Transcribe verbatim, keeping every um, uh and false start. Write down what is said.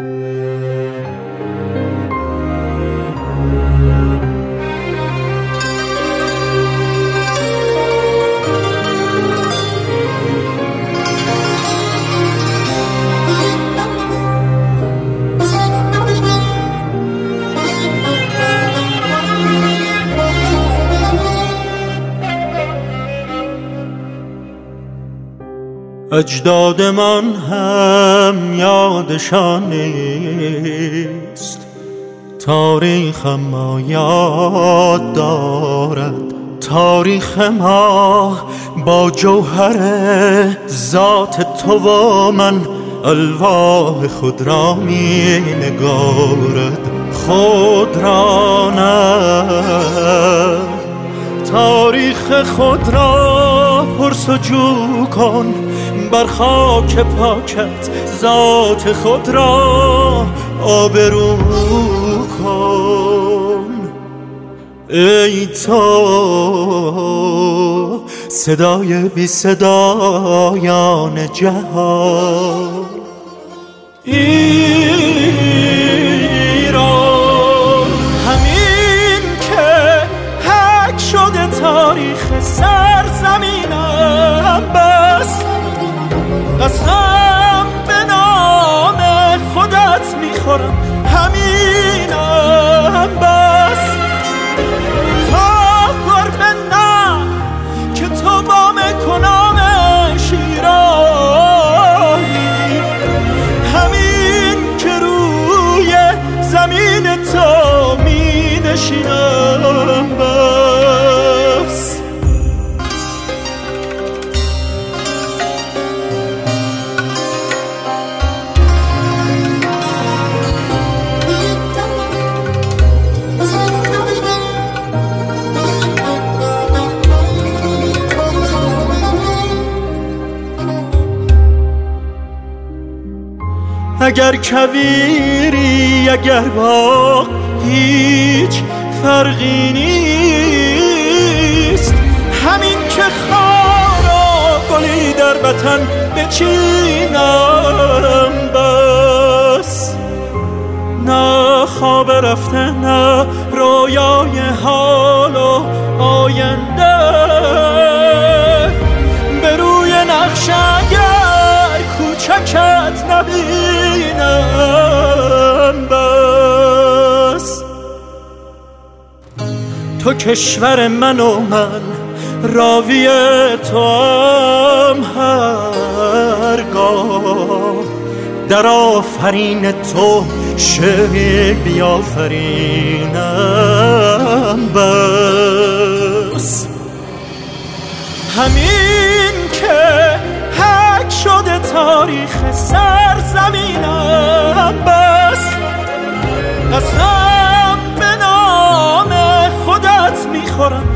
اجدادمان هم یادشان نیست، تاریخ ما یاد دارد. تاریخ ما با جوهر ذات تو و من الواح خود را می نگارد. خود را نه، تاریخ خود را پرسجو کن، بر خاک پاکت ذات خود را آبرو کن. ای تو صدای بی صدایان جهان، ایران همین که حک شده تاریخ سرزمینم، بس قسم به نام خودت میخورم همینم، بس تا گربه نه که تو با مکنام شیرانی، همین که روی زمین تو می نشینم، بس اگر کویری اگر باغ هیچ فرقی نیست، همین که خار و گلی در وطن بچینم، بس نه خواب رفته نه رویای حال و آینده، به روی نقش اگر کوچکت نبینم، بس تو کشور من و من راوی تو هم هرگاه در آفرین تو شعر بیافرینم، بس همین که حک شده تاریخ سرزمینم، بس قسم به نام خودت میخورم